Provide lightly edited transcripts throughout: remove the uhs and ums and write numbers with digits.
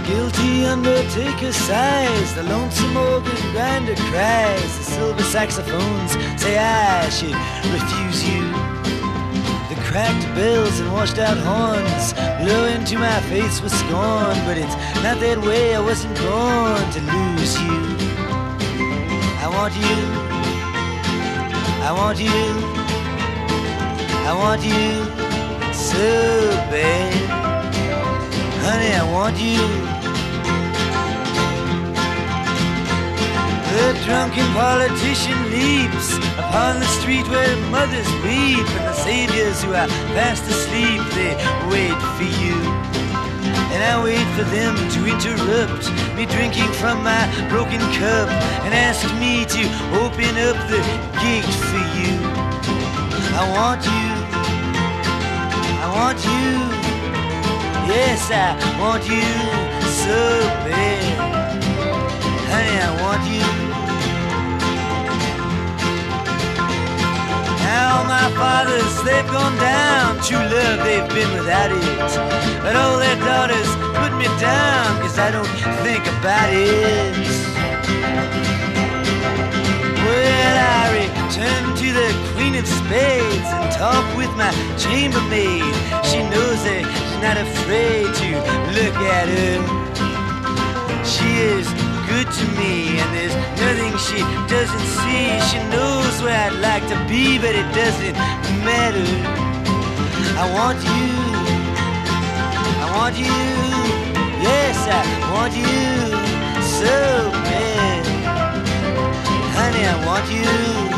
guilty undertaker sighs, the lonesome organ grinder cries, the silver saxophones say I should refuse you. The cracked bells and washed out horns blow into my face with scorn, but it's not that way, I wasn't born to lose you. I want you, I want you, I want you so bad. Honey, I want you. The drunken politician leaps upon the street where mothers weep, and the saviors who are fast asleep, they wait for you. And I wait for them to interrupt me drinking from my broken cup and ask me to open up the gate for you. I want you, I want you, yes, I want you so bad. Honey, I want you. Now my fathers, they've gone down, true love, they've been without it, but all their daughters put me down, 'cause I don't think about it. Well, I return to the Queen of Spades and talk with my chambermaid. She knows that she's not afraid to look at her. She is good to me, and there's nothing she doesn't see. She knows where I'd like to be, but it doesn't matter. I want you, I want you, yes, I want you so bad. Honey, I want you.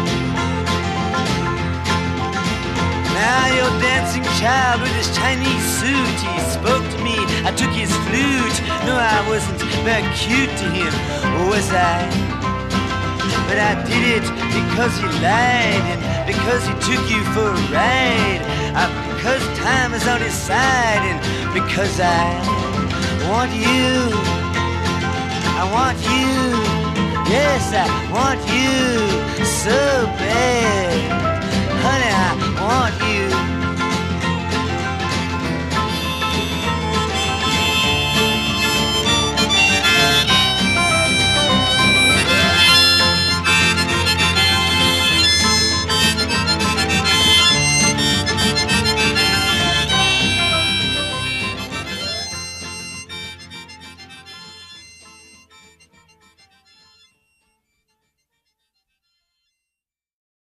Now your dancing child with his Chinese suit, he spoke to me, I took his flute. No, I wasn't very cute to him, was I? But I did it because he lied, and because he took you for a ride, because time is on his side, and because I want you, I want you, yes, I want you so bad. Honey, I want you.